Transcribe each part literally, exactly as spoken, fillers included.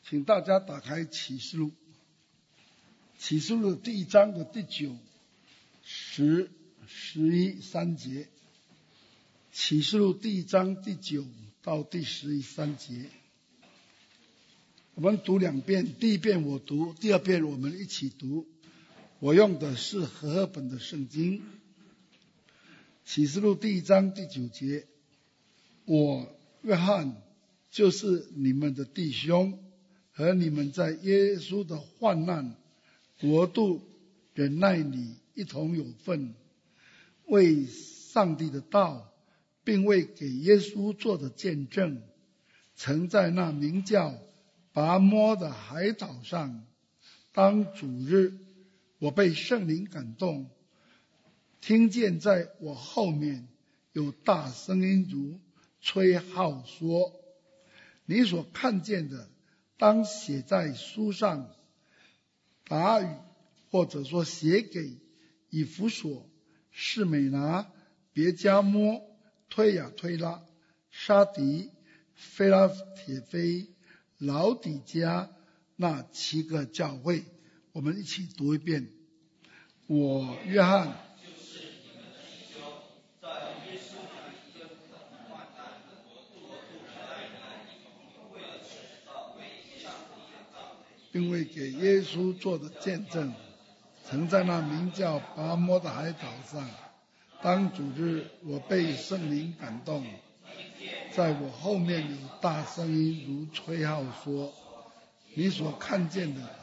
请大家打开启示录，启示录的第一章的第九、十、十一三节。启示录第一章第九到第十一三节，我们读两遍，第一遍我读，第二遍我们一起读。我用的是和合本的圣经。启示录第一章第九节，我约翰就是你们的弟兄，和你们在耶稣的患难、国度、忍耐里一同有份，为上帝的道并为给耶稣做的见证，曾在那名叫拔摩的海岛上，当主日，我被圣灵感动，听见在我后面有大声音如吹号说，你所看见的当写在书上。答语或者说写给以弗所、士美拿、别迦摩、推雅推拉、沙迪、菲拉铁菲、老底嘉那七个教会。我们一起读一遍。我约翰就是你们的弟兄，在耶稣里跟患难的国度来来一同为了制造为上帝的道，并为给耶稣做的见证，曾在那名叫拔摩的海岛上，当主日，我被圣灵感动，在我后面有大声音如吹号说，你所看见的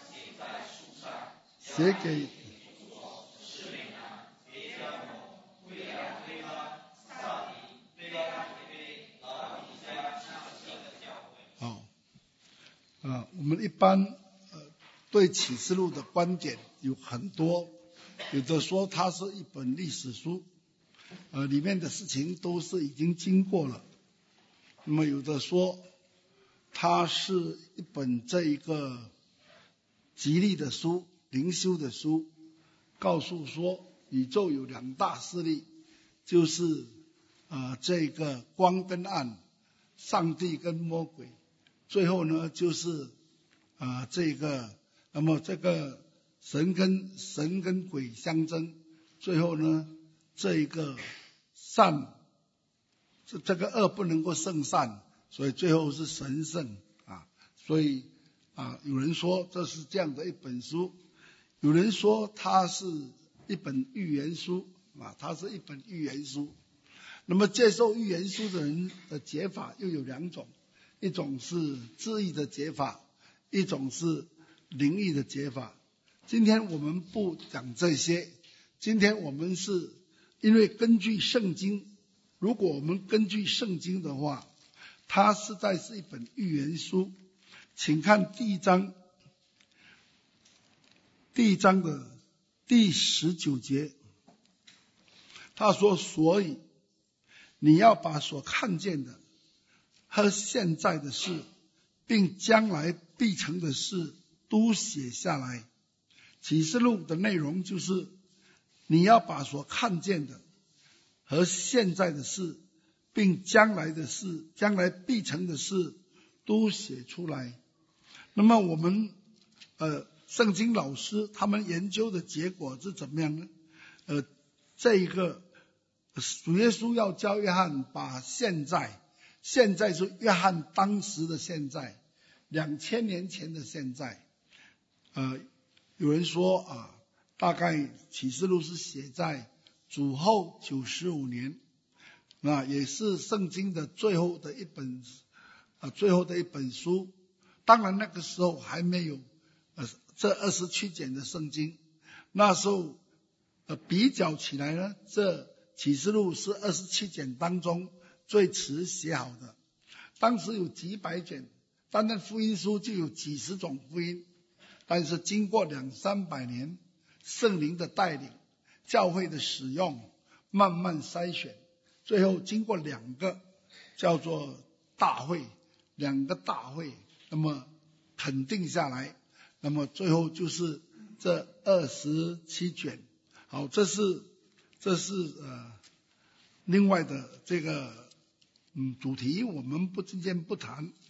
写给好啊，我们一般呃对启示录的观点有很多，有的说它是一本历史书，呃里面的事情都是已经经过了。那么有的说它是一本这一个吉利的书，灵修的书，告诉说宇宙有两大势力，就是呃这个光跟暗，上帝跟魔鬼，最后呢就是呃这个那么这个神跟神跟鬼相争，最后呢这一个善这这个恶不能够胜善，所以最后是神胜啊。所以啊有人说这是这样的一本书，有人说它是一本预言书啊，它是一本预言书。那么接受预言书的人的解法又有两种，一种是字义的解法，一种是灵异的解法。今天我们不讲这些，今天我们是因为根据圣经，如果我们根据圣经的话，它实在是一本预言书。请看第一章，第一章的第十九节，他说，所以你要把所看见的和现在的事，并将来必成的事都写下来。启示录的内容就是你要把所看见的和现在的事，并将来的事，将来必成的事都写出来。那么我们呃圣经老师他们研究的结果是怎么样呢？呃这一个主耶稣要教约翰把现在，现在是约翰当时的现在，两千年前的现在。呃，有人说啊，大概启示录是写在主后九十五年，那也是圣经的最后的一本，呃，最后的一本书。当然那个时候还没有呃这二十七卷的圣经，那时候呃比较起来呢，这启示录是二十七卷当中最迟写好的。当时有几百卷，单单福音书就有几十种福音，但是经过两三百年圣灵的带领，教会的使用，慢慢筛选，最后经过两个叫做大会，两个大会，那么肯定下来，那么最后就是这二十七卷。好，这是这是呃另外的这个嗯主题，我们不今天不谈。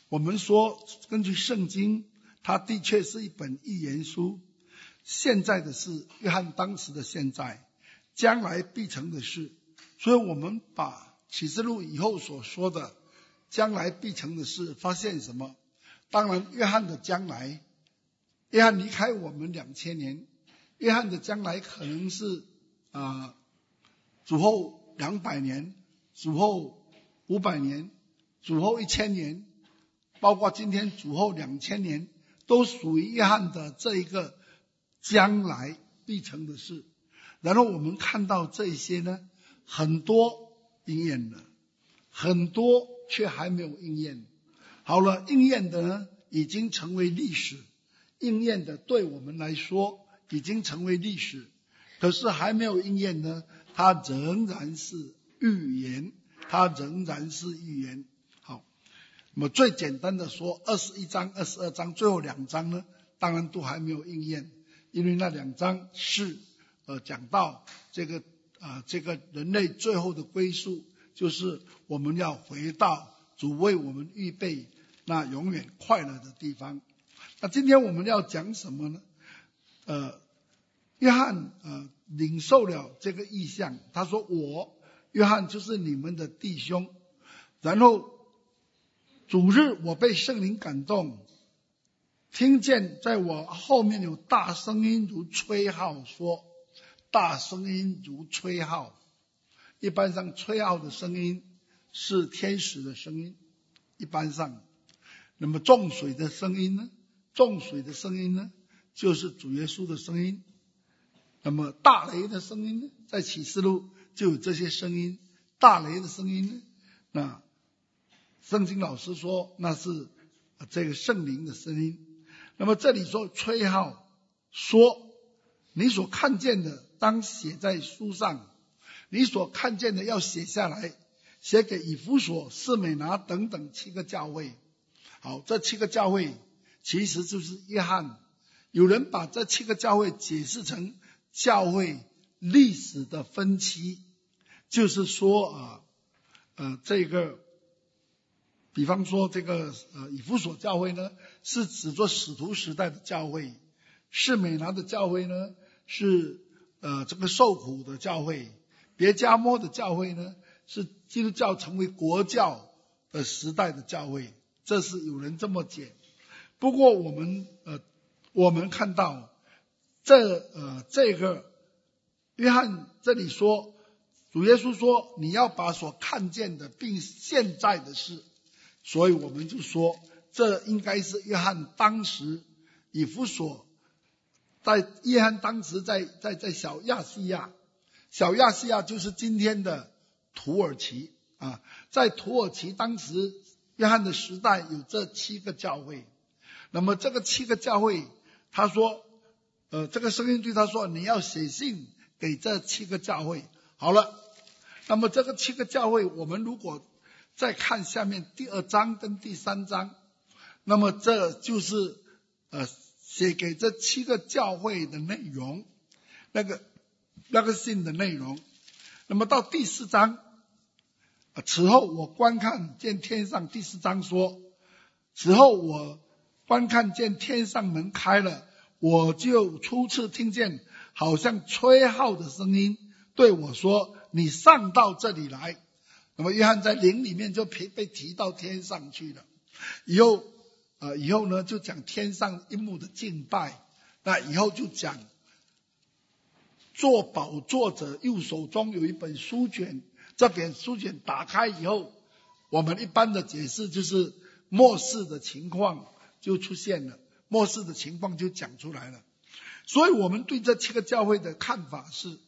我们说根据圣经，它的确是一本预言书，现在的事，约翰当时的现在，将来必成的事。所以我们把启示录以后所说的将来必成的事发现什么？当然约翰的将来，约翰离开我们两千年，约翰的将来可能是啊、呃、主后两百年，主后五百年，主后一千年，包括今天主后两千年，都属于约翰的这一个将来必成的事。然后我们看到这一些呢，很多应验了，很多却还没有应验。好了，应验的呢已经成为历史，应验的对我们来说已经成为历史，可是还没有应验呢，它仍然是预言，它仍然是预言。好，那么最简单的说，二十一章、二十二章最后两章呢，当然都还没有应验，因为那两章是呃讲到这个啊、呃、这个人类最后的归宿，就是我们要回到主为我们预备那永远快乐的地方。那今天我们要讲什么呢？呃，约翰呃领受了这个意象，他说我约翰就是你们的弟兄。然后主日我被圣灵感动，听见在我后面有大声音如吹号说，大声音如吹号。一般上吹号的声音是天使的声音，一般上。那么众水的声音呢？众水的声音呢，就是主耶稣的声音。那么大雷的声音呢，在启示录就有这些声音。大雷的声音呢，那圣经老师说那是这个圣灵的声音。那么这里说吹号，说你所看见的当写在书上，你所看见的要写下来，写给以弗所、士美拿等等七个教会。好，这七个教会其实就是约翰。有人把这七个教会解释成教会历史的分期，就是说啊呃这个比方说这个呃以弗所教会呢，是指作使徒时代的教会；士美拿的教会呢，是呃这个受苦的教会；别迦摩的教会呢，是基督教成为国教的时代的教会。这是有人这么解。不过我们呃我们看到这呃这个约翰这里说，主耶稣说你要把所看见的并现在的事，所以我们就说这应该是约翰当时以弗所，在约翰当时在在在小亚细亚，小亚细亚就是今天的土耳其啊，在土耳其当时约翰的时代有这七个教会。那么这个七个教会，他说呃这个声音对他说，你要写信给这七个教会。好了，那么这个七个教会，我们如果再看下面第二章跟第三章，那么这就是呃写给这七个教会的内容，那个那个信的内容。那么到第四章，此后我观看见天上，第四章说，此后我观看见天上门开了，我就初次听见好像吹号的声音对我说，你上到这里来。那么约翰在灵里面就被提到天上去了。以后呃以后呢就讲天上一幕的敬拜，那以后就讲坐宝座者右手中有一本书卷，这本书卷打开以后，我们一般的解释就是末世的情况就出现了，末世的情况就讲出来了。所以我们对这七个教会的看法是，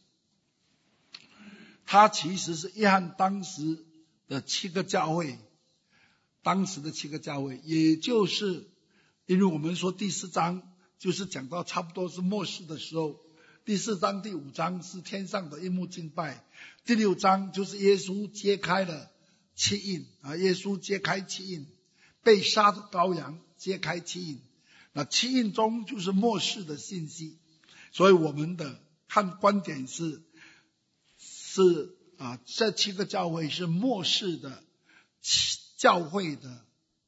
它其实是约翰当时的七个教会，当时的七个教会，也就是因为我们说第四章就是讲到差不多是末世的时候，第四章第五章是天上的一幕敬拜，第六章就是耶稣揭开了七印啊，耶稣揭开七印，被杀的羔羊揭开七印，那七印中就是末世的信息。所以我们的看观点是是啊，这七个教会是末世的教会的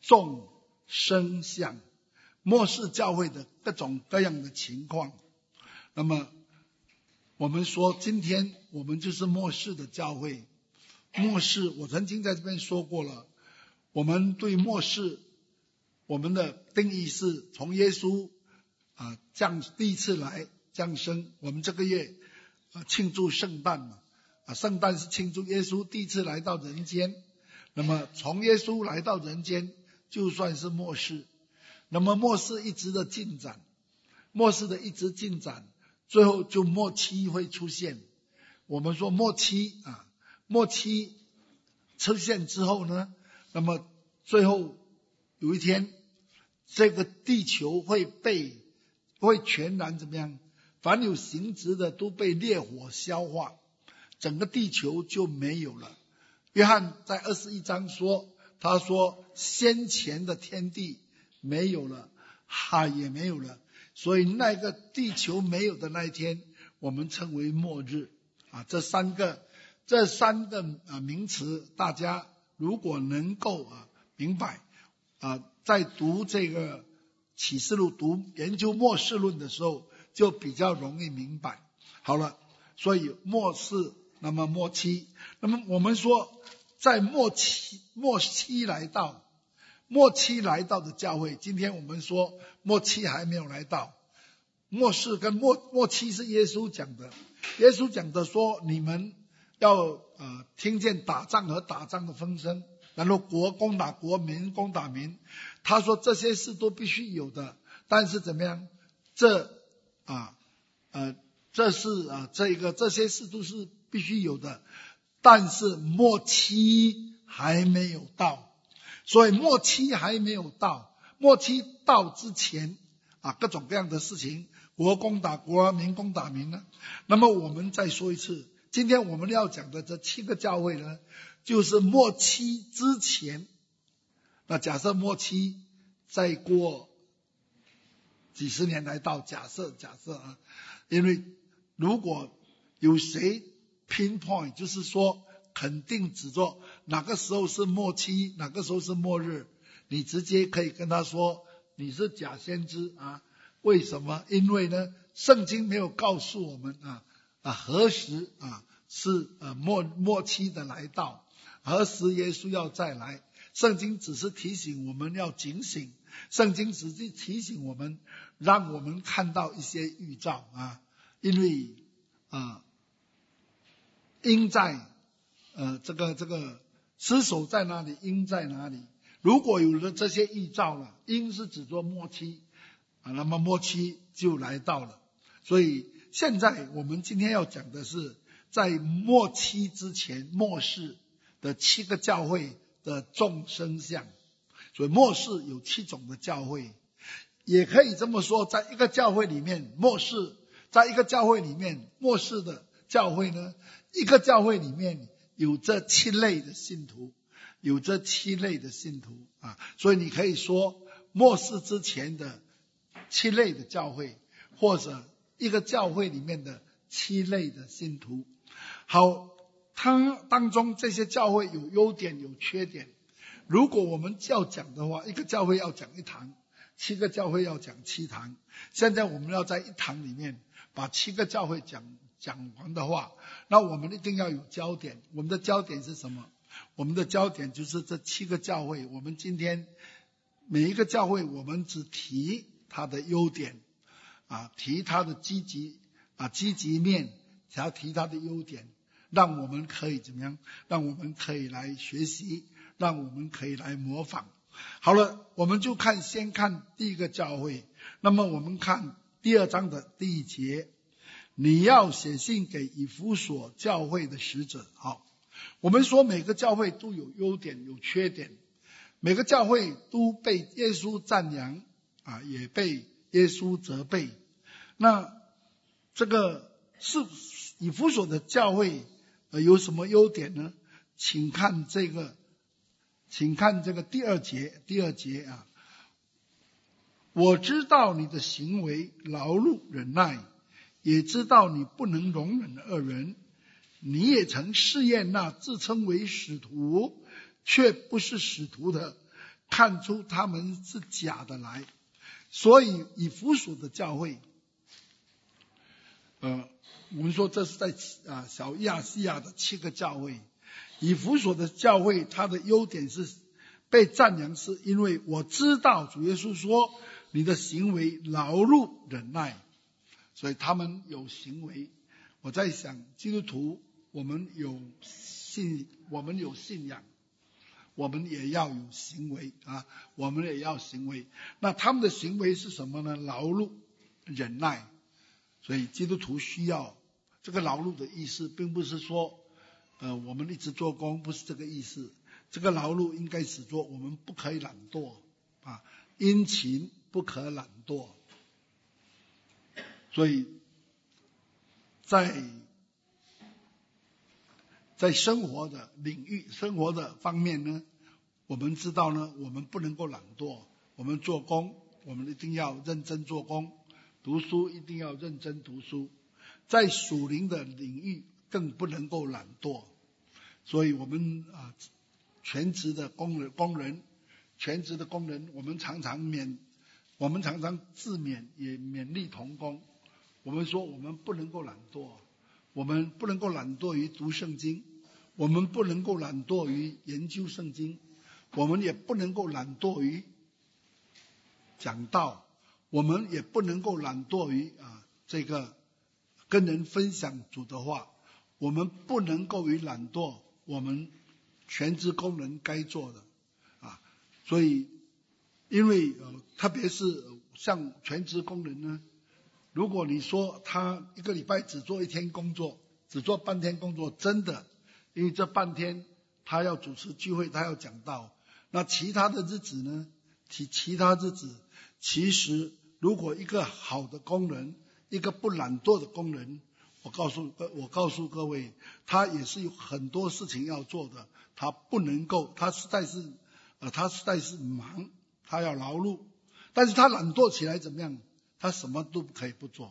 众生相，末世教会的各种各样的情况。那么我们说今天我们就是末世的教会。末世我曾经在这边说过了，我们对末世我们的定义是从耶稣啊降第一次来降生，我们这个月啊庆祝圣诞嘛，啊圣诞是庆祝耶稣第一次来到人间。那么从耶稣来到人间就算是末世。那么末世一直的进展，末世的一直进展，最后就末期会出现。我们说末期啊，末期出现之后呢，那么最后有一天，这个地球会被会全然怎么样？凡有形质的都被烈火消化，整个地球就没有了。约翰在二十一章说，他说先前的天地没有了，海也没有了，所以那个地球没有的那一天，我们称为末日啊。这三个这三个啊名词，大家如果能够啊明白啊，在读这个启示录、读研究末世论的时候，就比较容易明白。好了，所以末世，那么末期，那么我们说，在末期末期来到。末期来到的教会，今天我们说末期还没有来到。末世跟末末期是耶稣讲的，耶稣讲的说，你们要呃听见打仗和打仗的风声，然后国攻打国，民攻打民。他说这些事都必须有的，但是怎么样？这啊呃这是啊这个这些事都是必须有的，但是末期还没有到。所以末期还没有到，末期到之前啊，各种各样的事情，国攻打国，民攻打民呢。那么我们再说一次，今天我们要讲的这七个教会呢，就是末期之前。那假设末期再过几十年来到，假设假设啊，因为如果有谁 pinpoint， 就是说肯定指着哪个时候是末期，哪个时候是末日，你直接可以跟他说你是假先知啊。为什么？因为呢，圣经没有告诉我们啊啊何时啊是呃末末期的来到，何时耶稣要再来。圣经只是提醒我们要警醒，圣经只是提醒我们，让我们看到一些预兆啊。因为啊因在呃，这个这个尸首在哪里，因在哪里？如果有了这些预兆了，因是指作末期啊，那么末期就来到了。所以现在我们今天要讲的是，在末期之前，末世的七个教会的众生相。所以末世有七种的教会，也可以这么说，在一个教会里面，末世在一个教会里面，末世的教会呢，一个教会里面有这七类的信徒，有这七类的信徒啊，所以你可以说末世之前的七类的教会，或者一个教会里面的七类的信徒。好，它当中这些教会有优点有缺点。如果我们要讲的话，一个教会要讲一堂，七个教会要讲七堂。现在我们要在一堂里面把七个教会讲讲完的话，那我们一定要有焦点。我们的焦点是什么？我们的焦点就是这七个教会。我们今天每一个教会，我们只提它的优点啊，提它的积极啊积极面，才要提它的优点，让我们可以怎么样？让我们可以来学习，让我们可以来模仿。好了，我们就看先看第一个教会。那么我们看第二章的第一节，你要写信给以弗所教会的使者。好，我们说每个教会都有优点有缺点，每个教会都被耶稣赞扬啊，也被耶稣责备。那这个是以弗所的教会呃有什么优点呢？请看这个请看这个第二节第二节啊，我知道你的行为劳碌忍耐，也知道你不能容忍恶人，你也曾试验那自称为使徒却不是使徒的， 看出他们是假的来。所以以弗所的教会，呃，我们说这是在啊小亚细亚的七个教会，以弗所的教会，它的优点是被赞扬，是因为我知道主耶稣说你的行为劳碌忍耐，所以他们有行为。我在想，基督徒我们有信，我们有信仰，我们也要有行为啊，我们也要行为。那他们的行为是什么呢？劳碌忍耐。所以基督徒需要这个劳碌的意思，并不是说呃我们一直做工，不是这个意思。这个劳碌应该是说我们不可以懒惰啊，殷勤不可懒惰。所以在在生活的领域、生活的方面呢，我们知道呢，我们不能够懒惰。我们做工，我们一定要认真做工；读书一定要认真读书。在属灵的领域更不能够懒惰。所以我们啊，全职的工人、工人，全职的工人，我们常常勉，我们常常自勉，也勉励同工。我们说我们不能够懒惰，我们不能够懒惰于读圣经，我们不能够懒惰于研究圣经，我们也不能够懒惰于讲道，我们也不能够懒惰于啊这个跟人分享主的话，我们不能够于懒惰我们全职工人该做的啊。所以因为呃特别是像全职工人呢，如果你说他一个礼拜只做一天工作，只做半天工作，真的，因为这半天他要主持聚会，他要讲道，那其他的日子呢，其其他日子，其实如果一个好的工人，一个不懒惰的工人，我告诉我告诉各位，他也是有很多事情要做的，他不能够，他实在是呃他实在是忙，他要劳碌，但是他懒惰起来怎么样？他什么都可以不做，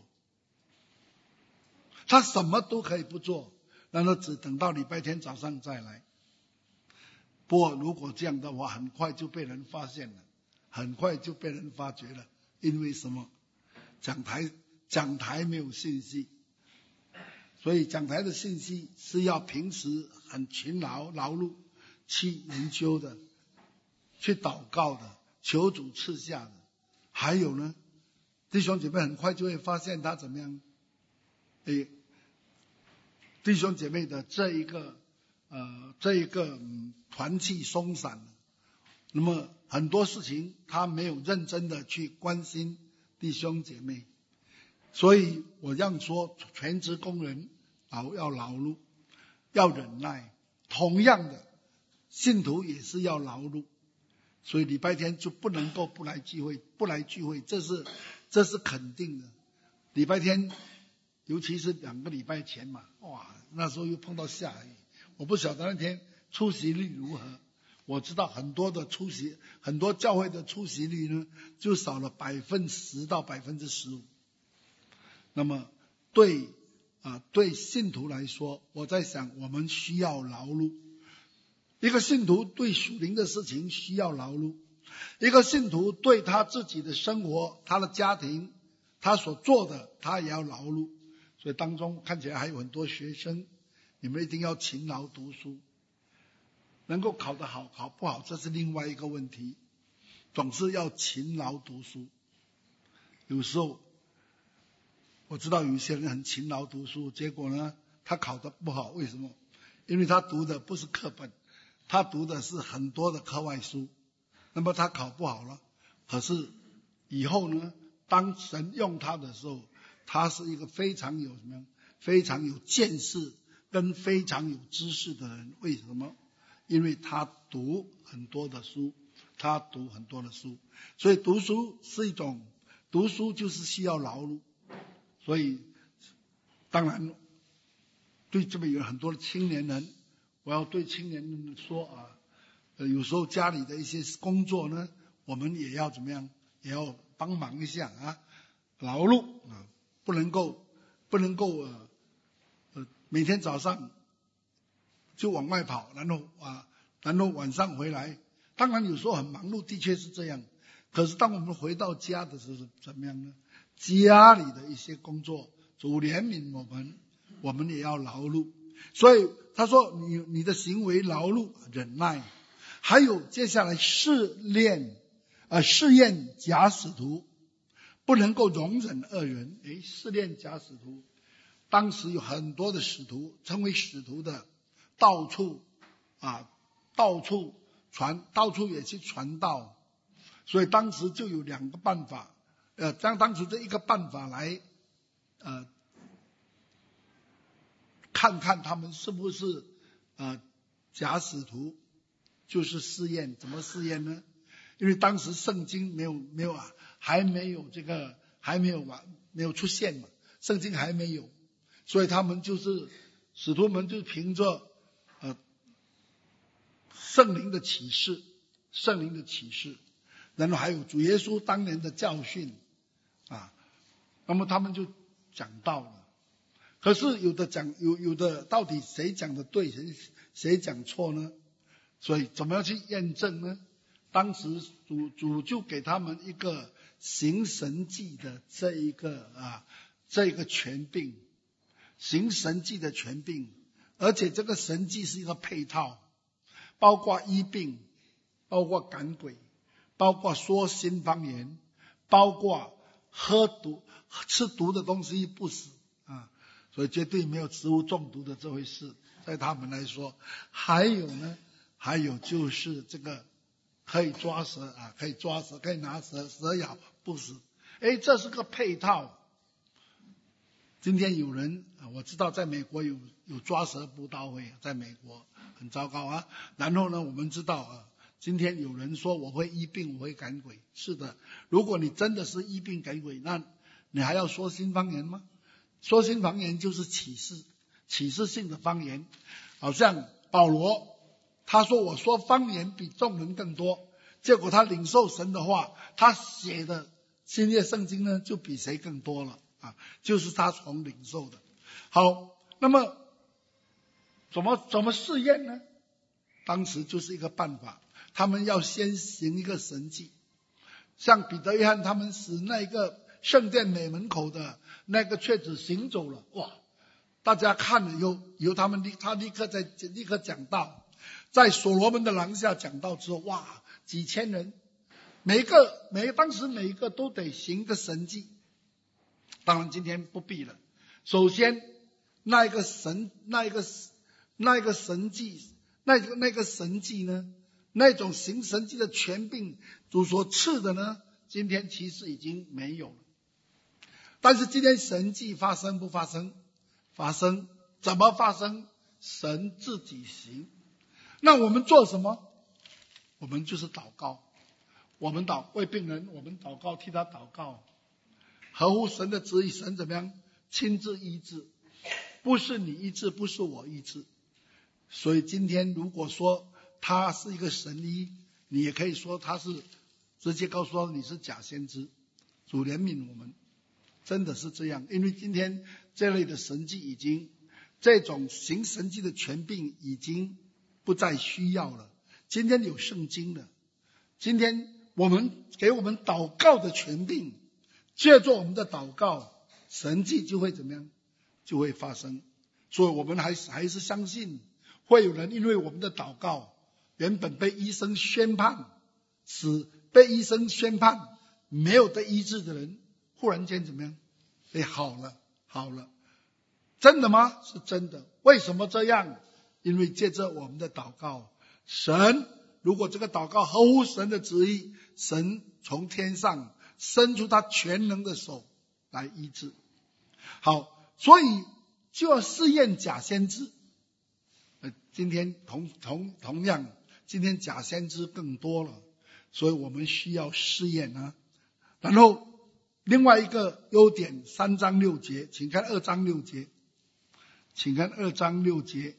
他什么都可以不做，那他只等到礼拜天早上再来。不过如果这样的话，很快就被人发现了，很快就被人发觉了。因为什么？讲台讲台没有信息，所以讲台的信息是要平时很勤劳劳碌去研究的，去祷告的，求主赐下的。还有呢，弟兄姐妹很快就会发现他怎么样？诶，弟兄姐妹的这一个呃这一个、嗯、团契松散了，那么很多事情他没有认真的去关心弟兄姐妹，所以我这样说，全职工人劳要劳碌，要忍耐。同样的，信徒也是要劳碌，所以礼拜天就不能够不来聚会，不来聚会，这是这是肯定的。礼拜天，尤其是两个礼拜前嘛，哇，那时候又碰到下雨，我不晓得那天出席率如何。我知道很多的出席，很多教会的出席率呢，就少了百分之十到百分之十五。那么对啊，对信徒来说，我在想，我们需要劳碌。一个信徒对属灵的事情需要劳碌，一个信徒对他自己的生活、他的家庭、他所做的，他也要劳碌。所以当中看起来还有很多学生，你们一定要勤劳读书。能够考得好，考不好，这是另外一个问题。总是要勤劳读书。有时候我知道有些人很勤劳读书，结果呢，他考得不好，为什么？因为他读的不是课本，他读的是很多的课外书，那么他考不好了。可是以后呢，当神用他的时候，他是一个非常有什么，非常有见识跟非常有知识的人。为什么？因为他读很多的书，他读很多的书，所以读书是一种，读书就是需要劳碌。所以当然对这边有很多的青年人，我要对青年人说啊，呃，有时候家里的一些工作呢，我们也要怎么样，也要帮忙一下啊，劳碌啊，不能够不能够呃呃每天早上就往外跑，然后啊，然后晚上回来当然有时候很忙碌，的确是这样。可是当我们回到家的时候，怎么样呢？家里的一些工作，主怜悯我们，我们也要劳碌。所以他说你你的行为劳碌忍耐，还有接下来试炼呃试验假使徒，不能够容忍恶人。诶，试炼假使徒，当时有很多的使徒，成为使徒的到处啊到处传，到处也去传道。所以当时就有两个办法，呃当当时这一个办法来呃看看他们是不是呃假使徒，就是试验。怎么试验呢？因为当时圣经没有没有啊，还没有这个还没有完没有出现嘛，圣经还没有，所以他们就是使徒们就凭着呃圣灵的启示，圣灵的启示，然后还有主耶稣当年的教训啊，那么他们就讲道了。可是有的讲有有的到底谁讲的对，谁谁讲错呢？所以怎么样去验证呢？当时主主就给他们一个行神迹的这一个啊这一个权柄，行神迹的权柄，而且这个神迹是一个配套，包括医病，包括赶鬼，包括说新方言，包括喝毒吃毒的东西不死啊，所以绝对没有食物中毒的这回事，在他们来说。还有呢，还有就是这个可以抓蛇啊，可以抓蛇，可以拿蛇，蛇咬不死。诶，这是个配套。今天有人我知道在美国有有抓蛇布道会，在美国很糟糕啊。然后呢，我们知道啊，今天有人说我会医病，我会赶鬼。是的，如果你真的是医病赶鬼，那你还要说新方言吗？说新方言就是启示，启示性的方言。好像保罗他说我说方言比众人更多，结果他领受神的话，他写的新约圣经呢就比谁更多了啊，就是他从领受的。好，那么怎么怎么试验呢？当时就是一个办法，他们要先行一个神迹，像彼得约翰他们使那个圣殿美门口的那个瘸子行走了，哇！大家看了以后，以后他们立他立刻在立刻讲道，在所罗门的廊下讲道之后，哇，几千人，每一个每当时每一个都得行个神迹。当然今天不必了。首先，那一个神那一个那一个神迹，那个那个神迹呢，那种行神迹的权柄，主所赐的呢，今天其实已经没有了。但是今天神迹发生不发生？发生。怎么发生？神自己行。那我们做什么？我们就是祷告。我们祷为病人，我们祷告，替他祷告，合乎神的旨意，神怎么样？亲自医治，不是你医治，不是我医治。所以今天如果说他是一个神医，你也可以说他是直接告诉他你是假先知。主怜悯我们，真的是这样。因为今天这类的神迹已经，这种行神迹的权柄已经不再需要了。今天有圣经了，今天我们给我们祷告的权柄，借助我们的祷告，神迹就会怎么样？就会发生。所以我们还是还是相信会有人因为我们的祷告，原本被医生宣判死，被医生宣判没有得医治的人，忽然间怎么样？哎，好了好了。真的吗？是真的。为什么这样？因为借着我们的祷告，神如果这个祷告合乎神的旨意，神从天上伸出他全能的手来医治。好，所以就要试验假先知。呃，今天同同同样，今天假先知更多了，所以我们需要试验啊。然后另外一个优点，三章六节，请看二章六节，请看二章六节。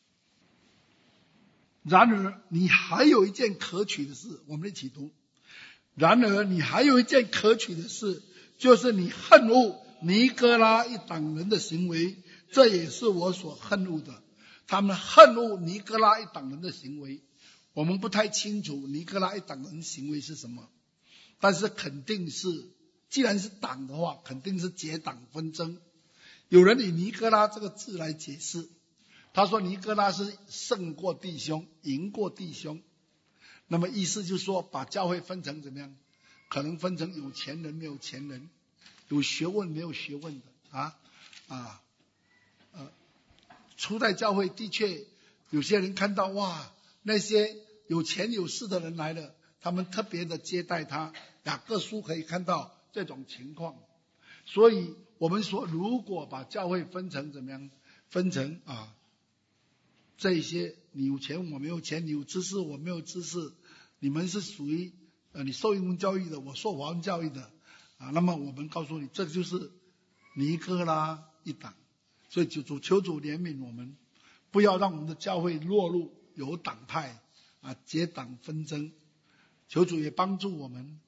然而你还有一件可取的事，我们一起读。然而你还有一件可取的事，就是你恨恶尼哥拉一党人的行为，这也是我所恨恶的。他们恨恶尼哥拉一党人的行为。 我们不太清楚尼哥拉一党人行为是什么，但是肯定是，既然是党的话，肯定是结党纷争。有人以尼哥拉这个字来解释，他说尼哥拉是胜过弟兄，赢过弟兄。那么意思就是说，把教会分成怎么样？可能分成有钱人没有钱人，有学问没有学问的啊啊呃，初代教会的确有些人看到哇，那些有钱有势的人来了，他们特别的接待他。雅各书可以看到这种情况。所以我们说，如果把教会分成怎么样？分成啊，这些你有钱我没有钱，你有知识我没有知识，你们是属于呃你受英文教育的，我受华文教育的啊。那么我们告诉你，这就是尼哥拉一党。所以求主求主怜悯我们，不要让我们的教会落入有党派啊结党纷争。求主也帮助我们，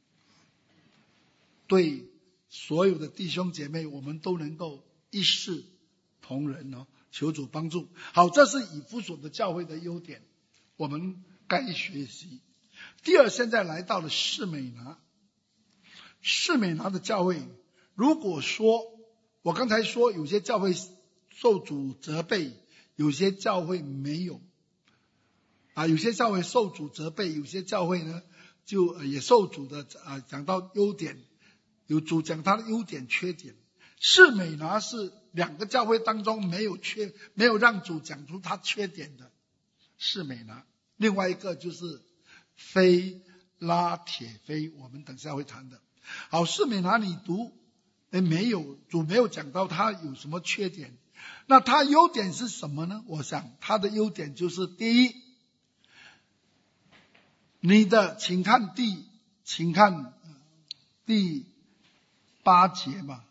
对所有的弟兄姐妹，我们都能够一视同仁哦。求主帮助。好，这是以弗所的教会的优点，我们该学习。第二，现在来到了士美拿。士美拿的教会，如果说我刚才说有些教会受主责备，有些教会没有啊，有些教会受主责备，有些教会呢就也受主的啊讲到优点，有主讲他的优点缺点。士美拿是两个教会当中没有缺没有让主讲出他缺点的士美拿。另外一个就是非拉铁非，我们等下会谈的。好，士美拿你读诶没有，主没有讲到他有什么缺点。那他优点是什么呢？我想他的优点就是第一，你的请看第请看第八节嘛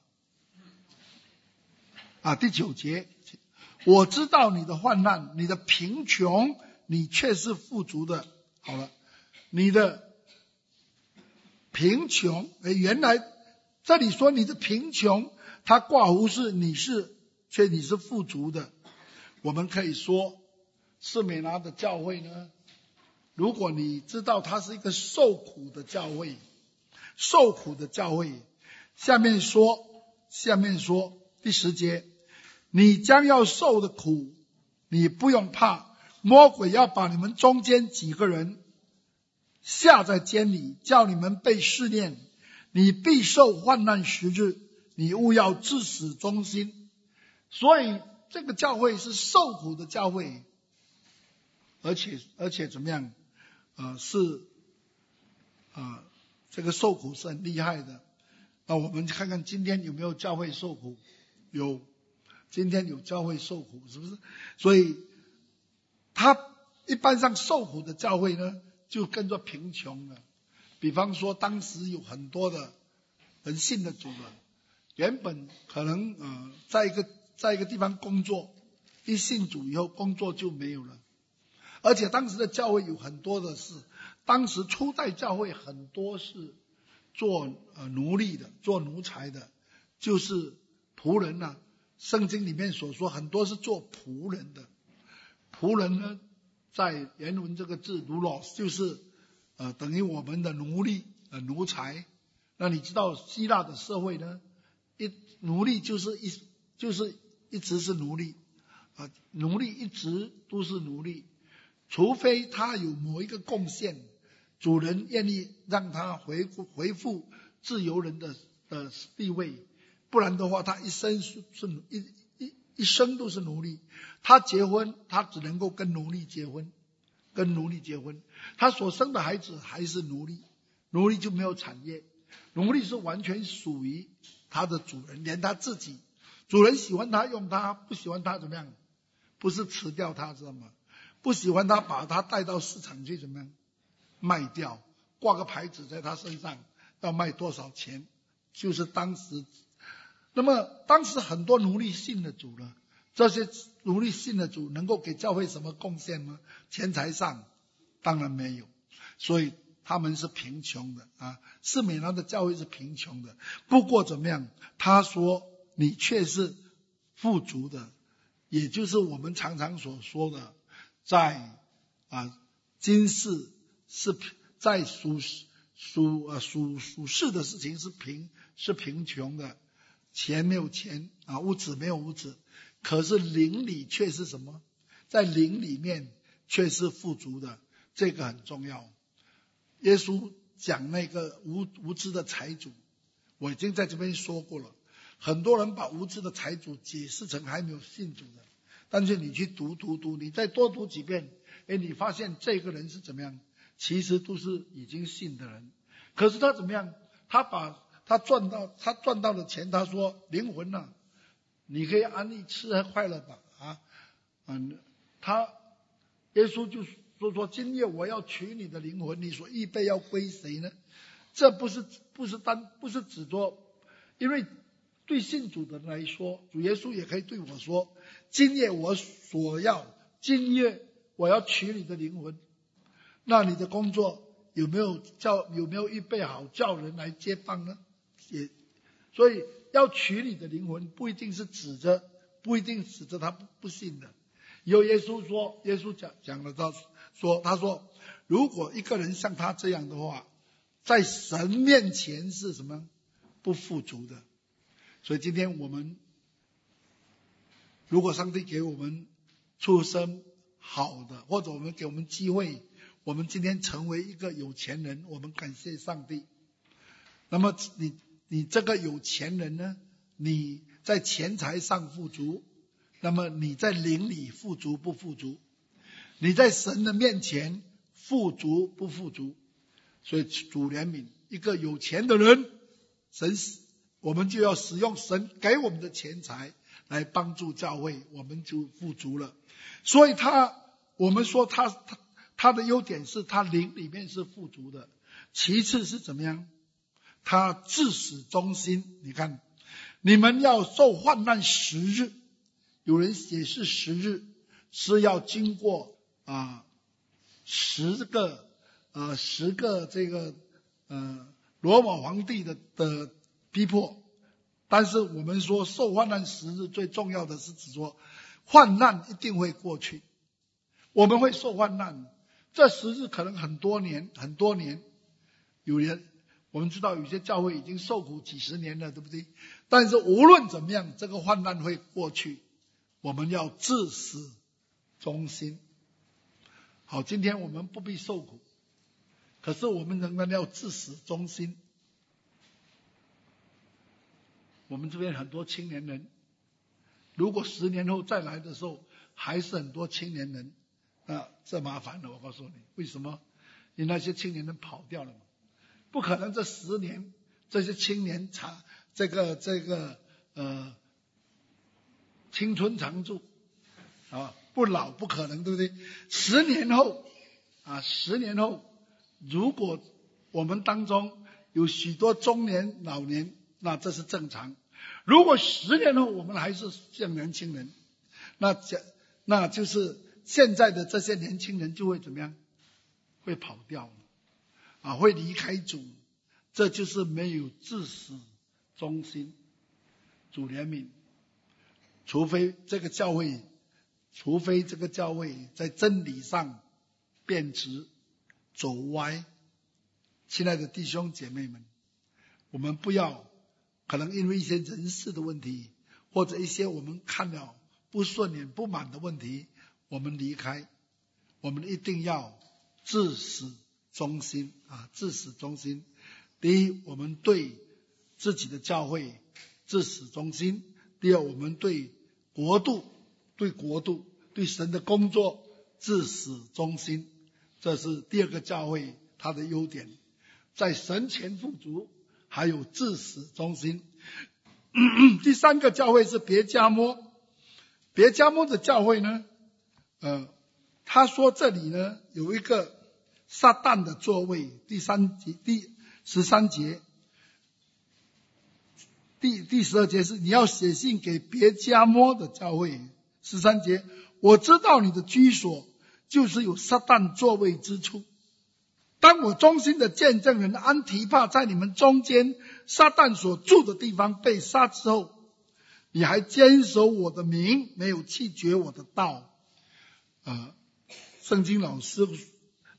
啊第九节，我知道你的患难，你的贫穷，你却是富足的。好了，你的贫穷，诶原来这里说你的贫穷，他挂弧是你是却你是富足的。我们可以说士美拿的教会呢，如果你知道它是一个受苦的教会，受苦的教会，下面说下面说第十节，你将要受的苦你不用怕，魔鬼要把你们中间几个人下在监里，叫你们被试炼，你必受患难十日，你务要至死忠心。所以这个教会是受苦的教会，而且而且怎么样呃是呃这个受苦是很厉害的。那我们看看今天有没有教会受苦？有，今天有教会受苦，是不是？所以他一般上受苦的教会呢就跟着贫穷了。比方说当时有很多的人信的主了，原本可能呃在一个在一个地方工作，一信主以后工作就没有了。而且当时的教会有很多的是，当时初代教会很多是做呃奴隶的，做奴才的，就是仆人呐、啊。圣经里面所说很多是做仆人的。仆人呢，在原文这个字 doulos 就是呃等于我们的奴隶呃奴才。那你知道希腊的社会呢，一奴隶就是一就是一直是奴隶啊、呃，奴隶一直都是奴隶，除非他有某一个贡献，主人愿意让他回复回复自由人的的地位，不然的话他一生是是一一一生都是奴隶。他结婚他只能够跟奴隶结婚，跟奴隶结婚，他所生的孩子还是奴隶，奴隶就没有产业，奴隶是完全属于他的主人，连他自己主人喜欢他用他，不喜欢他怎么样？不是辞掉他，知道吗？不喜欢他把他带到市场去怎么样卖掉，挂个牌子在他身上，要卖多少钱，就是当时。那么当时很多奴隶信了主了，这些奴隶信了主能够给教会什么贡献吗？钱财上当然没有，所以他们是贫穷的啊。士美拿的教会是贫穷的，不过怎么样？他说你却是富足的，也就是我们常常所说的，在啊今世是在属属呃属属世的事情是贫是贫穷的，钱没有钱啊，屋子没有屋子，可是灵里却是什么？在灵里面却是富足的，这个很重要。耶稣讲那个无无知的财主，我已经在这边说过了。很多人把无知的财主解释成还没有信主的，但是你去读读读，你再多读几遍，哎，你发现这个人是怎么样？其实都是已经信的人，可是他怎么样？他把他赚到他赚到的钱，他说灵魂啊，你可以安逸吃喝快乐吧啊，嗯，他耶稣就说说今夜我要取你的灵魂，你所预备要归谁呢？这不是不是单不是指着，因为对信主的人来说，主耶稣也可以对我说，今夜我所要，今夜我要取你的灵魂。那你的工作有没有叫有没有预备好叫人来接棒呢？也所以要取你的灵魂，不一定是指着不一定指着他不不信的。有耶稣说，耶稣讲讲了他说他说，如果一个人像他这样的话，在神面前是什么？不富足的。所以今天我们如果上帝给我们出生好的，或者我们给我们机会，我们今天成为一个有钱人，我们感谢上帝。那么你你这个有钱人呢，你在钱财上富足，那么你在灵里富足不富足？你在神的面前富足不富足？所以主怜悯一个有钱的人，神我们就要使用神给我们的钱财来帮助教会，我们就富足了。所以他我们说他他他的优点是他灵里面是富足的，其次是怎么样？他至死忠心。你看，你们要受患难十日，有人解释十日是要经过啊十个呃十个这个呃罗马皇帝的的逼迫，但是我们说受患难十日，最重要的是指说患难一定会过去，我们会受患难，这十日可能很多年很多年，有人我们知道有些教会已经受苦几十年了，对不对？但是无论怎么样，这个患难会过去，我们要至死忠心。好，今天我们不必受苦，可是我们仍然要至死忠心。我们这边很多青年人，如果十年后再来的时候还是很多青年人，那这麻烦了。我告诉你为什么？因为那些青年人跑掉了嘛，不可能这十年这些青年长这个这个呃青春常驻啊，不老不可能，对不对？十年后啊，十年后如果我们当中有许多中年老年，那这是正常。如果十年后我们还是像年轻人，那那就是现在的这些年轻人就会怎么样？会跑掉啊，会离开主，这就是没有至死忠心。主怜悯，除非这个教会，除非这个教会在真理上变质走歪。亲爱的弟兄姐妹们，我们不要可能因为一些人事的问题，或者一些我们看了不顺眼不满的问题，我们离开。我们一定要至死忠心啊，至死忠心。第一，我们对自己的教会至死忠心；第二，我们对国度对国度对神的工作至死忠心。这是第二个教会它的优点，在神前富足，还有至死忠心。第三个教会是别迦摩，别迦摩的教会呢，呃，他说这里呢有一个撒旦的座位，第三节第十三节，第第十二节是你要写信给别迦摩的教会。十三节，我知道你的居所就是有撒旦座位之处。当我忠心的见证人安提帕在你们中间撒旦所住的地方被杀之后，你还坚守我的名，没有弃绝我的道。呃，圣经老师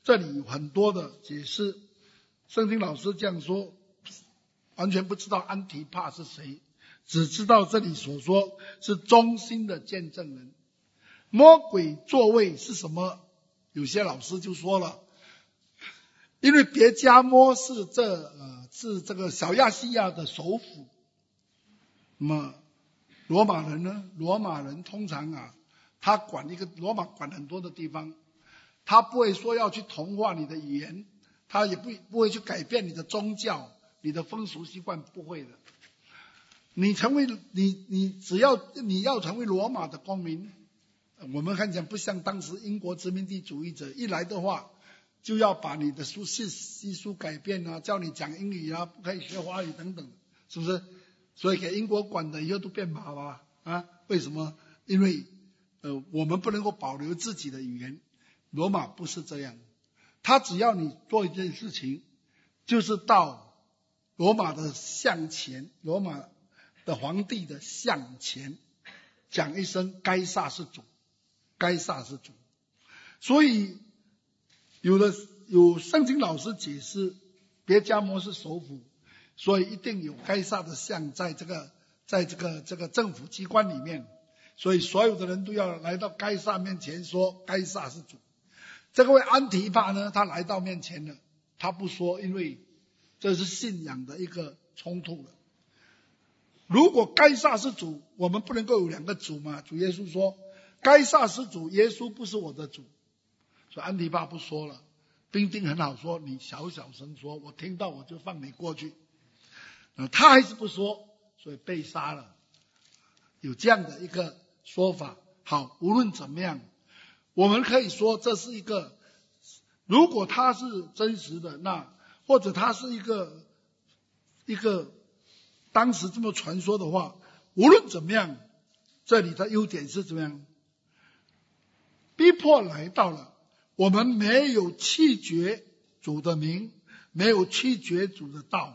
这里有很多的解释。圣经老师这样说，完全不知道安提帕是谁，只知道这里所说是忠心的见证人。魔鬼座位是什么？有些老师就说了，因为别加摩是这呃是这个小亚细亚的首府。那么罗马人呢？罗马人通常啊，他管一个罗马管很多的地方，他不会说要去同化你的语言，他也不不会去改变你的宗教、你的风俗习惯，不会的。你成为你你只要你要成为罗马的公民，我们看起来不像当时英国殖民地主义者一来的话，就要把你的书习习俗改变啊，叫你讲英语啊，不可以学华语等等，是不是？所以给英国管的以后都变马了啊？为什么？因为呃我们不能够保留自己的语言。罗马不是这样，他只要你做一件事情，就是到罗马的像前，罗马的皇帝的像前讲一声该撒是主，该撒是主。所以有的有圣经老师解释，别加摩是首府，所以一定有该撒的像在这个在这个这个政府机关里面，所以所有的人都要来到该撒面前说该撒是主。这个位安提帕呢，他来到面前了，他不说，因为这是信仰的一个冲突了。如果该撒是主，我们不能够有两个主嘛？主耶稣说该撒是主，耶稣不是我的主。所以安提帕不说了。兵丁很好说，你小小声说，我听到我就放你过去。呃、他还是不说，所以被杀了。有这样的一个说法。好，无论怎么样，我们可以说这是一个，如果它是真实的，那或者它是一个一个当时这么传说的话，无论怎么样，这里的优点是怎么样？逼迫来到了，我们没有弃绝主的名，没有弃绝主的道。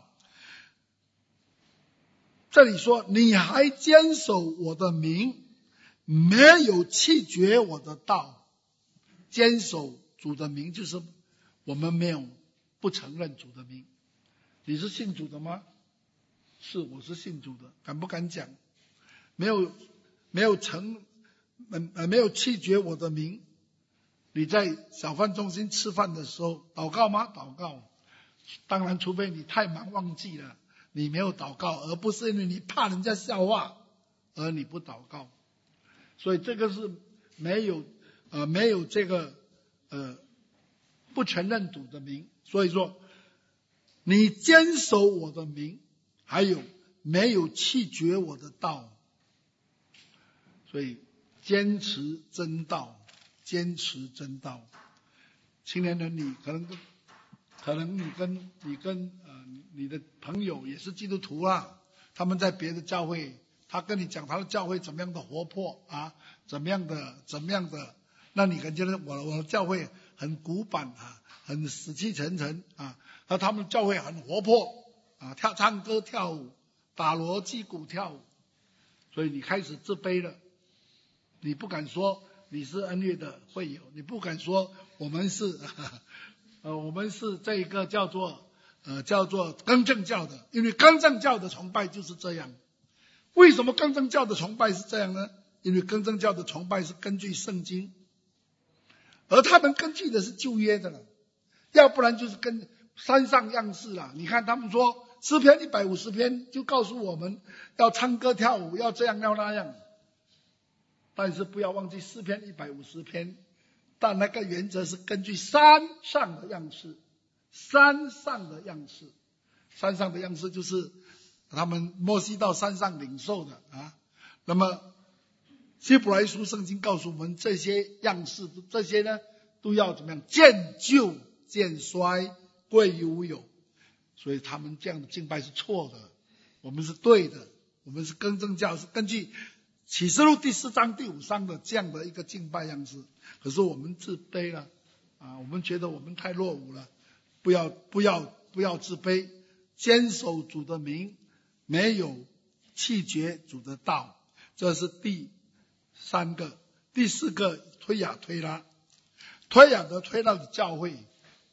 这里说你还坚守我的名，没有弃绝我的道。坚守主的名，就是我们没有不承认主的名。你是信主的吗？是，我是信主的。敢不敢讲？没有没有承呃没有弃绝我的名。你在小贩中心吃饭的时候祷告吗？祷告。当然除非你太忙忘记了，你没有祷告，而不是因为你怕人家笑话而你不祷告。所以这个是没有呃，没有这个呃不承认主的名。所以说你坚守我的名，还有没有弃绝我的道。所以坚持真道，坚持真道。青年人，你可能可能你跟你跟呃你的朋友也是基督徒啊，他们在别的教会，他跟你讲他的教会怎么样的活泼啊，怎么样的怎么样的，那你感觉我我的教会很古板啊，很死气沉沉啊，那他们教会很活泼啊，跳唱歌跳舞，打锣击鼓跳舞，所以你开始自卑了，你不敢说你是恩乐的会友，你不敢说我们是呃我们是这一个叫做呃叫做更正教的，因为更正教的崇拜就是这样。为什么更正教的崇拜是这样呢？因为更正教的崇拜是根据圣经，而他们根据的是旧约的了，要不然就是跟山上样式了。你看他们说诗篇一百五十篇就告诉我们要唱歌跳舞，要这样要那样，但是不要忘记诗篇一百五十篇，但那个原则是根据山上的样式，山上的样式，山上的样式就是他们摩西到山上领受的啊。那么希伯来书圣经告诉我们，这些样式这些呢都要怎么样？渐旧渐衰，归于无有。所以他们这样的敬拜是错的，我们是对的，我们是更正教，是根据启示录第四章第五章的这样的一个敬拜样式。可是我们自卑了啊，我们觉得我们太落伍了，不要不要不要自卑，坚守主的名，没有弃绝主的道，这是第三个。第四个推雅推拉，推雅的推拉的教会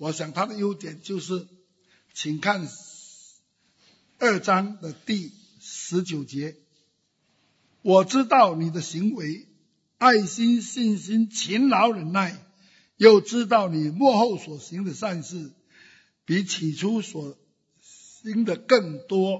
我想他的优点就是，请看二章的第十九节，我知道你的行为，爱心、信心、勤劳、忍耐，又知道你幕后所行的善事，比起初所行的更多。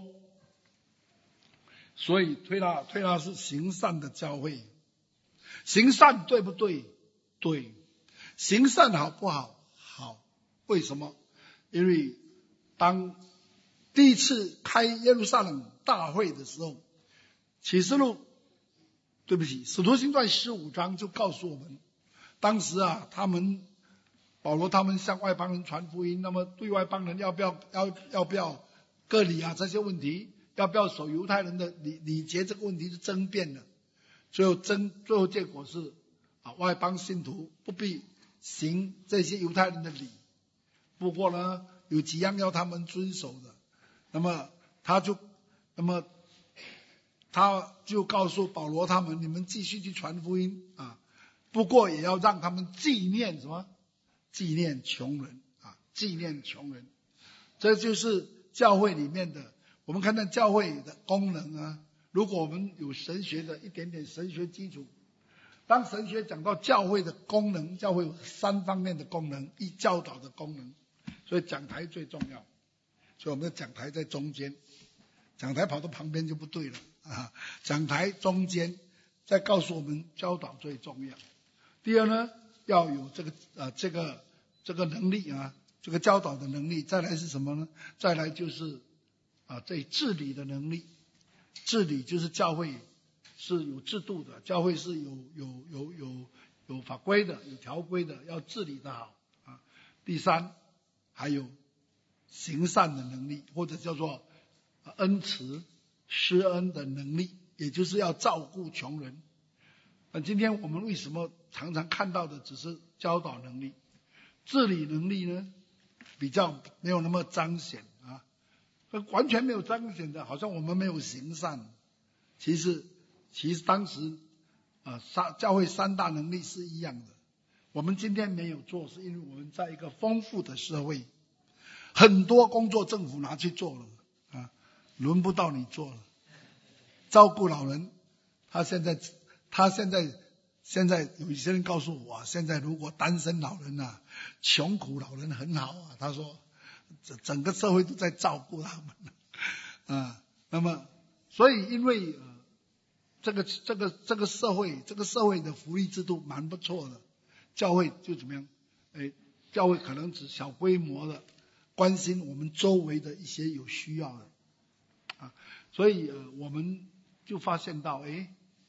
所以推拉推拉是行善的教会。行善对不对？对。行善好不好？好。为什么？因为当第一次开耶路撒冷大会的时候，启示录对不起使徒行传十五章就告诉我们，当时啊他们保罗他们向外邦人传福音，那么对外邦人要不要要要不要割礼啊这些问题，要不要守犹太人的礼礼节这个问题是争辩的，最后争最后结果是啊外邦信徒不必行这些犹太人的礼，不过呢有几样要他们遵守的，那么他就那么他就告诉保罗他们，你们继续去传福音啊，不过也要让他们纪念什么？纪念穷人啊，纪念穷人。这就是教会里面的，我们看到教会的功能啊，如果我们有神学的一点点神学基础，当神学讲到教会的功能，教会有三方面的功能，一教导的功能，所以讲台最重要，所以我们的讲台在中间，讲台跑到旁边就不对了啊！讲台中间再告诉我们教导最重要。第二呢，要有这个呃这个这个能力啊，这个教导的能力。再来是什么呢？再来就是啊这治理的能力。治理就是教会是有制度的，教会是有有有有有法规的，有条规的，要治理的好啊。第三，还有行善的能力，或者叫做恩慈施恩的能力，也就是要照顾穷人。那今天我们为什么常常看到的只是教导能力，治理能力呢？比较没有那么彰显啊，完全没有彰显的，好像我们没有行善。其实，其实当时啊，三教会三大能力是一样的。我们今天没有做，是因为我们在一个丰富的社会，很多工作政府拿去做了啊，轮不到你做了。照顾老人，他现在他现在现在有一些人告诉我啊，现在如果单身老人啊，穷苦老人很好啊，他说整个社会都在照顾他们啊。那么所以因为呃这个这个这个社会这个社会的福利制度蛮不错的，教会就怎么样？哎，教会可能只小规模的关心我们周围的一些有需要的啊，所以呃我们就发现到，哎，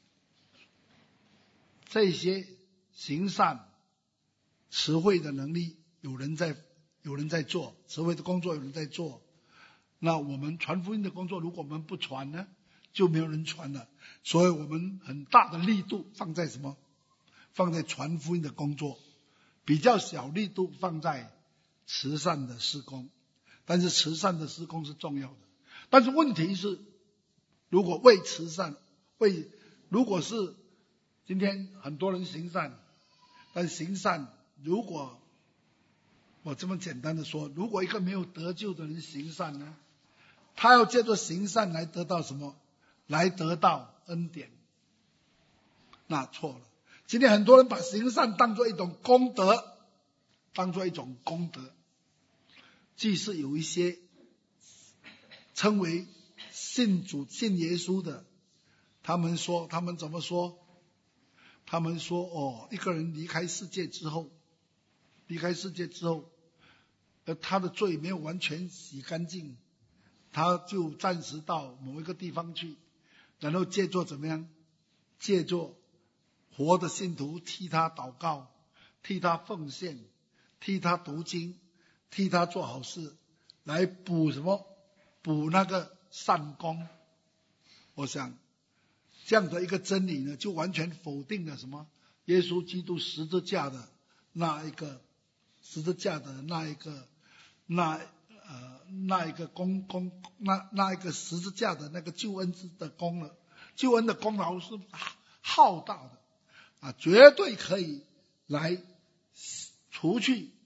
这些行善慈惠的能力有人在有人在做，慈惠的工作有人在做。那我们传福音的工作，如果我们不传呢，就没有人传了。所以我们很大的力度放在什么？放在传福音的工作，比较小力度放在慈善的事工。但是慈善的事工是重要的。但是问题是，如果为慈善，为如果是今天很多人行善，但行善如果我这么简单的说，如果一个没有得救的人行善呢，他要借着行善来得到什么？来得到恩典，那错了。今天很多人把行善当作一种功德，当作一种功德。即是有一些称为信主信耶稣的，他们说他们怎么说？他们说哦，一个人离开世界之后，离开世界之后，呃，他的罪没有完全洗干净，他就暂时到某一个地方去，然后借着怎么样？借着活的信徒替他祷告，替他奉献，替他读经，替他做好事，来补什么？补那个善功。我想这样的一个真理呢，就完全否定了什么？耶稣基督十字架的那一个十字架的那一个那呃那一个功功那那一个十字架的那个救恩之的功了，救恩的功劳是浩大的啊，绝对可以来除去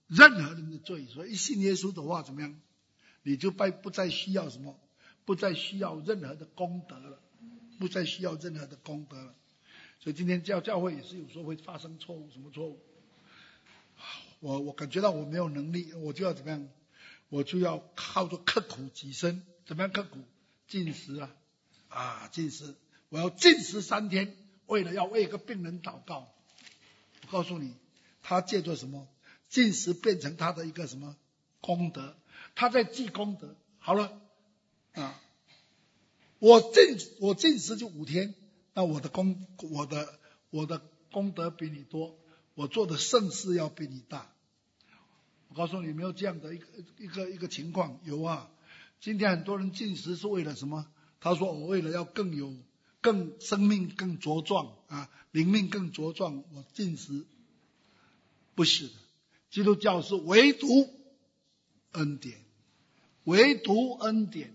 任何人的罪。所以一信耶稣的话怎么样？你就不不再需要什么，不再需要任何的功德了，不再需要任何的功德了。所以今天教教会也是有时候会发生错误，什么错误？我我感觉到我没有能力，我就要怎么样？我就要靠着刻苦己身。怎么样刻苦？禁食啊，啊禁食！我要禁食三天，为了要为一个病人祷告。我告诉你，他借着什么？禁食变成他的一个什么功德？他在积功德。好了啊，我禁我禁食就五天，那我的功我的我的功德比你多，我做的圣事要比你大。我告诉你，有没有这样的一个一个一个情况？有啊。今天很多人禁食是为了什么？他说我为了要更有更生命更茁壮啊，灵命更茁壮，我禁食。不是的，基督教是唯独恩典，唯独恩典。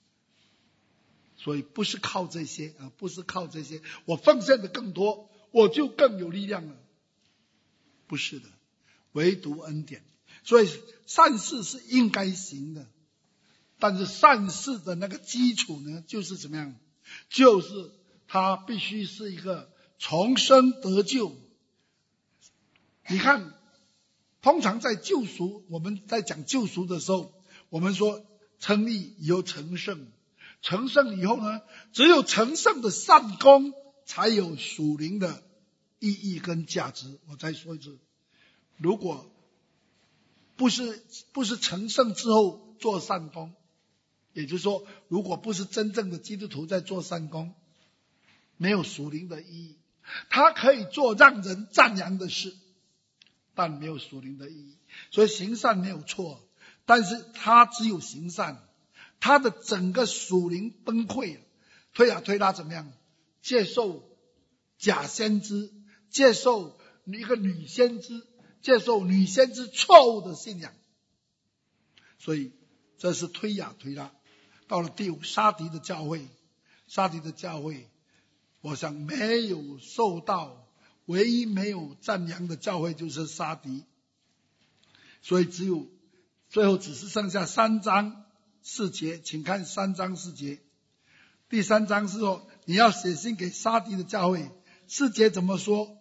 所以不是靠这些啊，不是靠这些，我奉献的更多，我就更有力量了。不是的，唯独恩典。所以善事是应该行的，但是善事的那个基础呢，就是怎么样？就是它必须是一个重生得救。你看，通常在救赎，我们在讲救赎的时候，我们说称义以后成圣，成圣以后呢，只有成圣的善功才有属灵的意义跟价值。我再说一次，如果不是不是成圣之后做善功，也就是说，如果不是真正的基督徒在做善功，没有属灵的意义。他可以做让人赞扬的事，但没有属灵的意义。所以行善没有错，但是他只有行善，他的整个属灵崩溃了，推啊推他怎么样？接受假先知，接受一个女先知，接受女先知错误的信仰。所以这是推呀推拉。到了第五，沙迪的教会，沙迪的教会我想没有受到，唯一没有赞扬的教会就是沙迪。所以只有最后只是剩下三章四节，请看三章四节。第三章是说你要写信给沙迪的教会，四节怎么说？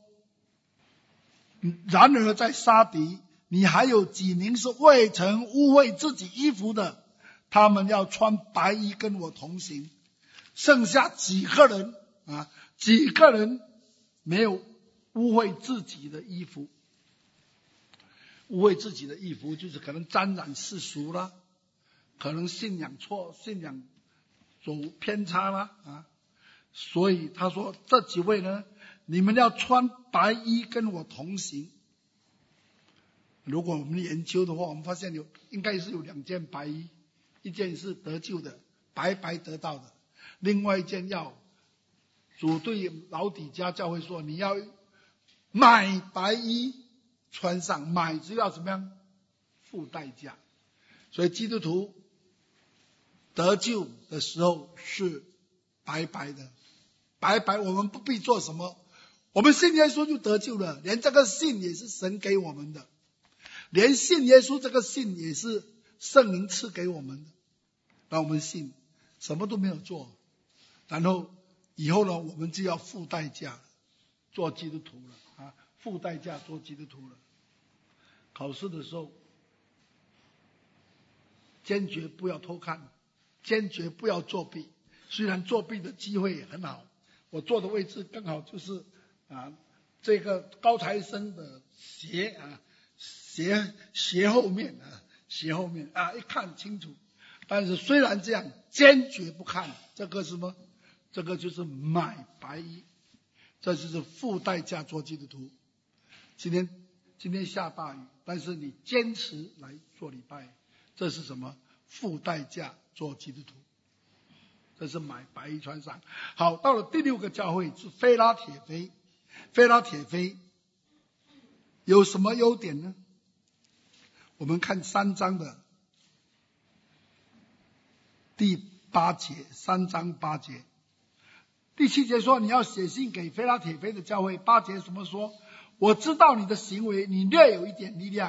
然而在沙迪，你还有几名是未曾污秽自己衣服的，他们要穿白衣跟我同行。剩下几个人啊？几个人没有污秽自己的衣服？污秽自己的衣服就是可能沾染世俗啦，可能信仰错，信仰走偏差啦啊。所以他说这几位呢，你们要穿白衣跟我同行。如果我们研究的话，我们发现有应该是有两件白衣，一件是得救的，白白得到的，另外一件要主对老底嘉教会说，你要买白衣穿上，买就要怎么样？付代价。所以基督徒得救的时候是白白的，白白，我们不必做什么，我们信耶稣就得救了，连这个信也是神给我们的，连信耶稣这个信也是圣灵赐给我们的，让我们信，什么都没有做，然后以后呢，我们就要付代价做基督徒了啊，付代价做基督徒了。考试的时候，坚决不要偷看，坚决不要作弊。虽然作弊的机会很好，我坐的位置刚好就是啊这个高材生的斜啊斜斜后面啊斜后面啊一看清楚。但是虽然这样，坚决不看，这个是什么？这个就是买白衣，这就是付代价做基督徒。今天今天下大雨，但是你坚持来做礼拜，这是什么？付代价做基督徒，这是买白衣穿上。好，到了第六个教会是菲拉铁菲。菲拉铁菲有什么优点呢？我们看三章的第八节，三章八节。第七节说你要写信给菲拉铁菲的教会。八节怎么说？我知道你的行为，你略有一点力量，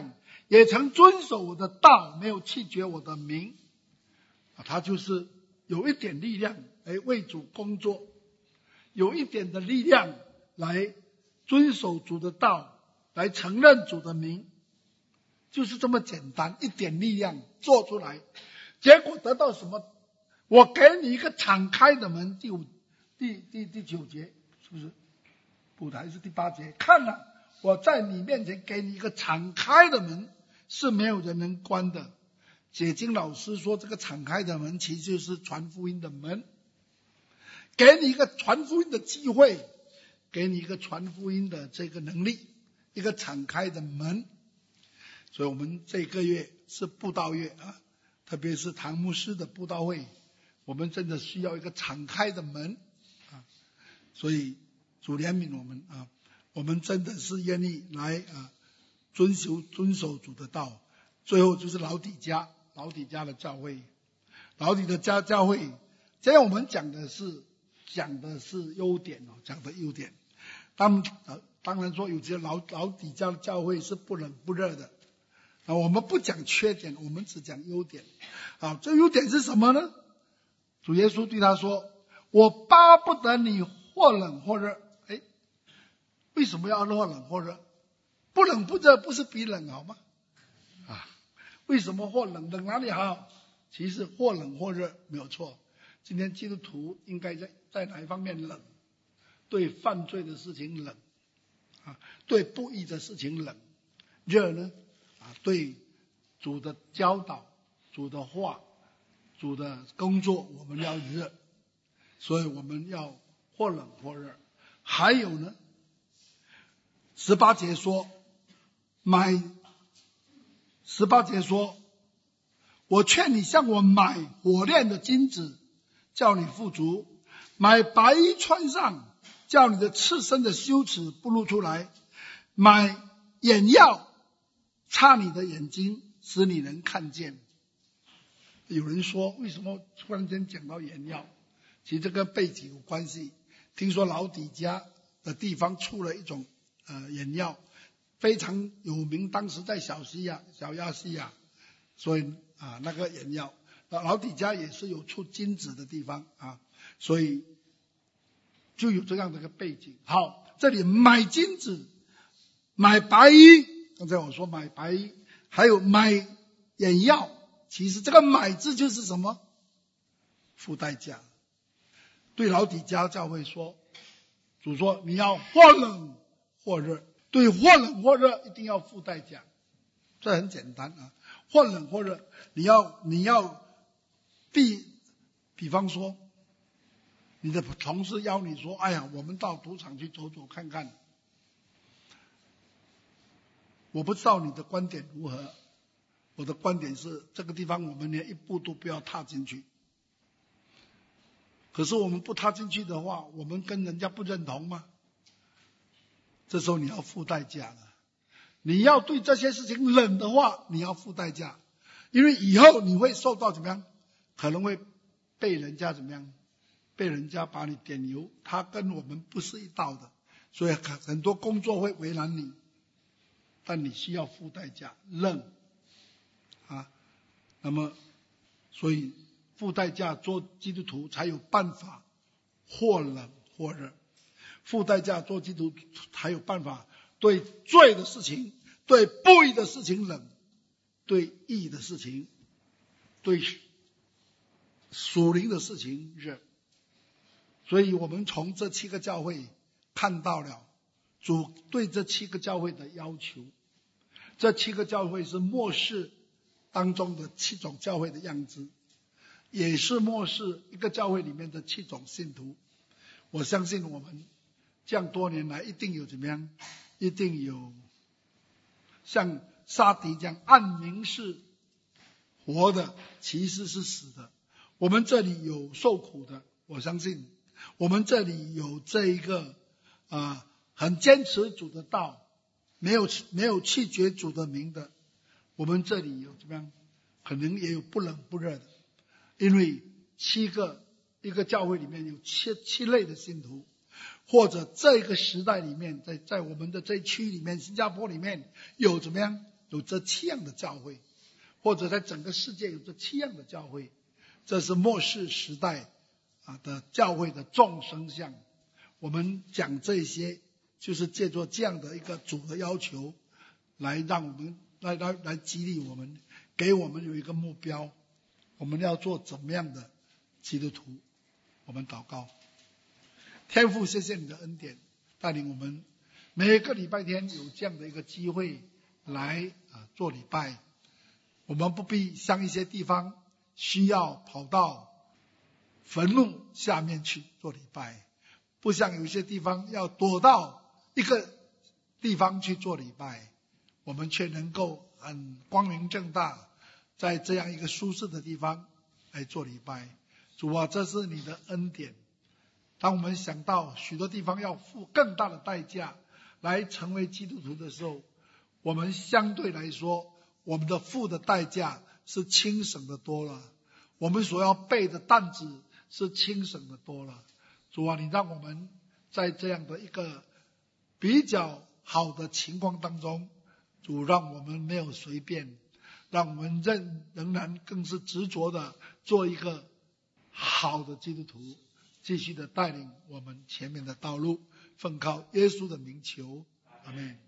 也曾遵守我的道，没有弃绝我的名。他就是有一点力量来为主工作，有一点的力量来遵守主的道，来承认主的名，就是这么简单，一点力量做出来，结果得到什么？我给你一个敞开的门，第五第第第九节是不是？补的还是第八节？看了，我在你面前给你一个敞开的门，是没有人能关的。解经老师说，这个敞开的门其实就是传福音的门，给你一个传福音的机会，给你一个传福音的这个能力，一个敞开的门。所以我们这个月是布道月啊，特别是唐牧师的布道会，我们真的需要一个敞开的门啊。所以主怜悯我们啊，我们真的是愿意来啊遵守遵守主的道。最后就是老底嘉，老底嘉的教会，老底的家教会，今天我们讲的是讲的是优点哦，讲的优点。当呃当然说有些老老底嘉的教会是不冷不热的啊，我们不讲缺点，我们只讲优点。啊，这优点是什么呢？主耶稣对他说：“我巴不得你或冷或热。”哎，为什么要或冷或热？不冷不热不是比冷好吗？啊，为什么或冷？冷哪里好？其实或冷或热没有错。今天基督徒应该在在哪一方面冷？对犯罪的事情冷啊，对不义的事情冷。热呢？啊，对主的教导、主的话、主的工作，我们要热，所以我们要或冷或热。还有呢，十八节说，买十八节说，我劝你向我买火炼的金子，叫你富足；买白衣穿上，叫你的赤身的羞耻不露出来；买眼药擦你的眼睛，使你能看见。有人说，为什么突然间讲到眼药？其实这跟背景有关系。听说老底嘉的地方出了一种呃眼药，非常有名，当时在小西亚、小亚细亚，所以啊那个眼药，老底嘉也是有出金子的地方啊，所以就有这样的一个背景。好，这里买金子，买白衣，刚才我说买白衣，还有买眼药。其实这个买字就是什么？付代价。对老底嘉教会说，主说你要或冷或热，对或冷或热一定要付代价，这很简单啊。或冷或热，你要你要比比方说，你的同事邀你说，哎呀，我们到赌场去走走看看，我不知道你的观点如何。我的观点是，这个地方我们连一步都不要踏进去。可是我们不踏进去的话，我们跟人家不认同吗？这时候你要付代价了。你要对这些事情冷的话，你要付代价，因为以后你会受到怎么样？可能会被人家怎么样？被人家把你点油，他跟我们不是一道的，所以很多工作会为难你，但你需要付代价，冷。啊，那么，所以付代价做基督徒才有办法或冷或热，付代价做基督徒才有办法对罪的事情、对不义的事情冷，对义的事情、对属灵的事情热。所以我们从这七个教会看到了主对这七个教会的要求。这七个教会是末世当中的七种教会的样子，也是末世一个教会里面的七种信徒。我相信我们这样多年来一定有怎么样，一定有像撒狄这样暗明是活的，其实是死的。我们这里有受苦的，我相信我们这里有这一个啊、呃、很坚持主的道，没有没有弃绝主的名的。我们这里有怎么样？可能也有不冷不热的，因为七个一个教会里面有七七类的信徒，或者这个时代里面，在在我们的这一区里面，新加坡里面有怎么样？ 有这七样的教会，或者在整个世界有这七样的教会，这是末世时代啊的教会的众生相。我们讲这些，就是借助这样的一个主的要求，来让我们来来来激励我们，给我们有一个目标，我们要做怎么样的基督徒。我们祷告。天父，谢谢你的恩典，带领我们每个礼拜天有这样的一个机会来啊做礼拜。我们不必像一些地方需要跑到坟墓下面去做礼拜，不像有些地方要躲到一个地方去做礼拜，我们却能够很光明正大在这样一个舒适的地方来做礼拜。主啊，这是你的恩典。当我们想到许多地方要付更大的代价来成为基督徒的时候，我们相对来说，我们的付的代价是轻省的多了，我们所要背的担子是轻省的多了。主啊，你让我们在这样的一个比较好的情况当中，主让我们没有随便，让我们仍仍然更是执着的做一个好的基督徒，继续的带领我们前面的道路，奉靠耶稣的名求，阿们。